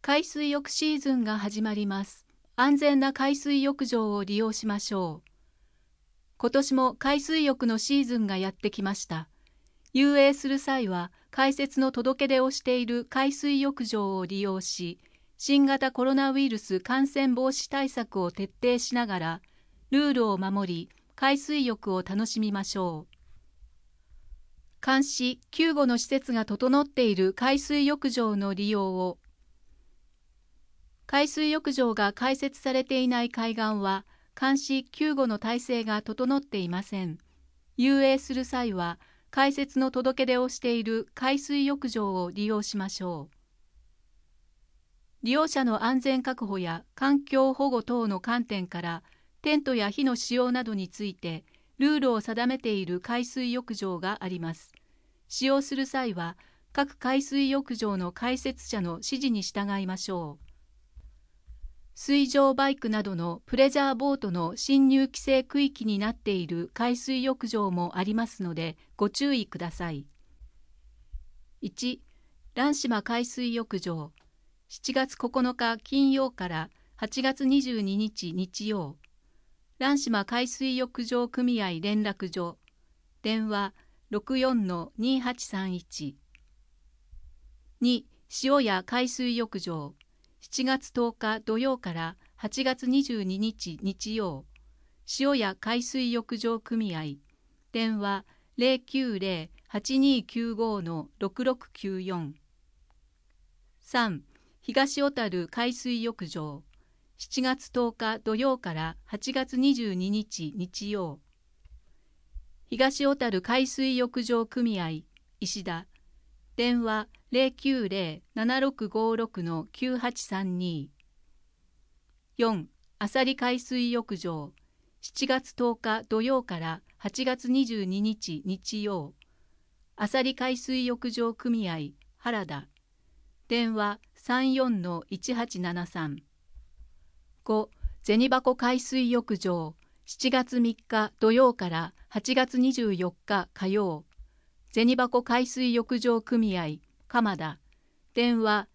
海水浴シーズンが始まります。安全な海水浴場を利用しましょう。今年も海水浴のシーズンがやってきました。遊泳する際は、開設の届け出をしている海水浴場を利用し、新型コロナウイルス感染防止対策を徹底しながら、ルールを守り、海水浴を楽しみましょう。監視・救護の施設が整っている海水浴場の利用を。海水浴場が開設されていない海岸は、監視・救護の体制が整っていません。遊泳する際は、開設の届け出をしている海水浴場を利用しましょう。利用者の安全確保や環境保護等の観点から、テントや火の使用などについて、ルールを定めている海水浴場があります。使用する際は、各海水浴場の開設者の指示に従いましょう。水上バイクなどのプレジャーボートの進入規制区域になっている海水浴場もありますので、ご注意ください。1、蘭島海水浴場、7月9日金曜から8月22日日曜。蘭島海水浴場組合連絡所、電話 64-2831。2、塩谷海水浴場、7月10日土曜から8月22日日曜。塩谷海水浴場組合、電話 090-8295-6694。3、東小樽海水浴場、7月10日土曜から8月22日日曜。東小樽海水浴場組合、石田、電話 090-7656-9832。4、あさり海水浴場、7月10日土曜から8月22日日曜。あさり海水浴場組合、原田、電話 34-1873。5、銭箱海水浴場、7月3日土曜から8月24日火曜。銭箱海水浴場組合、鎌田、電話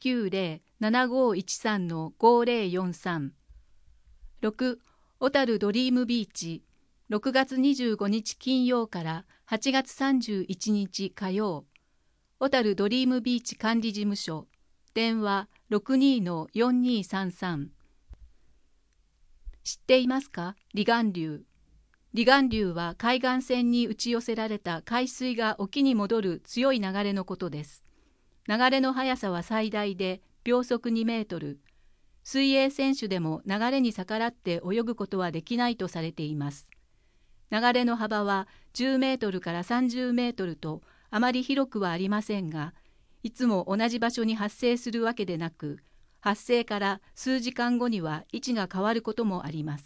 090-7513-5043。6、小樽ドリームビーチ、6月25日金曜から8月31日火曜。小樽ドリームビーチ管理事務所、電話 62-4233。知っていますか？離岸流。離岸流は海岸線に打ち寄せられた海水が沖に戻る強い流れのことです。流れの速さは最大で秒速2メートル。水泳選手でも流れに逆らって泳ぐことはできないとされています。流れの幅は10メートルから30メートルとあまり広くはありませんが、いつも同じ場所に発生するわけでなく、発生から数時間後には位置が変わることもあります。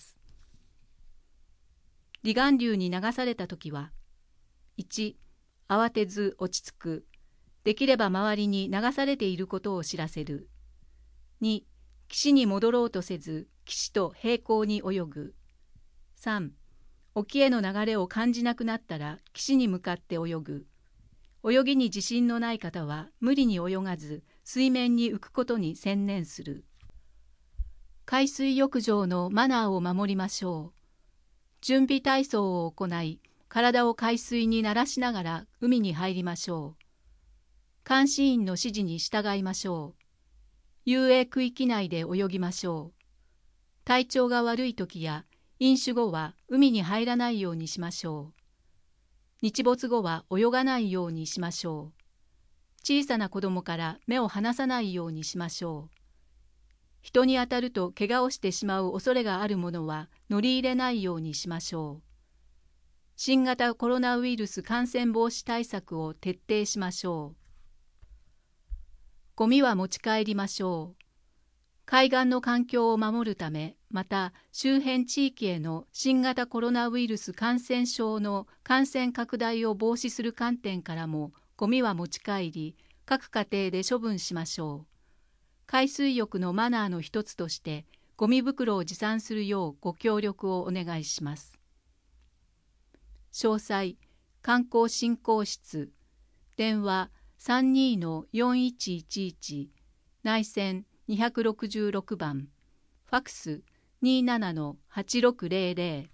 離岸流に流されたときは、1、慌てず落ち着く。できれば周りに流されていることを知らせる。2、岸に戻ろうとせず、岸と平行に泳ぐ。3、沖への流れを感じなくなったら岸に向かって泳ぐ。泳ぎに自信のない方は無理に泳がず、水面に浮くことに専念する。海水浴場のマナーを守りましょう。準備体操を行い、体を海水に慣らしながら海に入りましょう。監視員の指示に従いましょう。遊泳区域内で泳ぎましょう。体調が悪い時や飲酒後は海に入らないようにしましょう。日没後は泳がないようにしましょう。小さな子供から目を離さないようにしましょう。人に当たると怪我をしてしまう恐れがあるものは乗り入れないようにしましょう。新型コロナウイルス感染防止対策を徹底しましょう。ゴミは持ち帰りましょう。海岸の環境を守るため、また周辺地域への新型コロナウイルス感染症の感染拡大を防止する観点からも、ゴミは持ち帰り、各家庭で処分しましょう。海水浴のマナーの一つとして、ゴミ袋を持参するようご協力をお願いします。詳細、観光振興室、電話 32-4111、内線 266番、ファクス 27-8600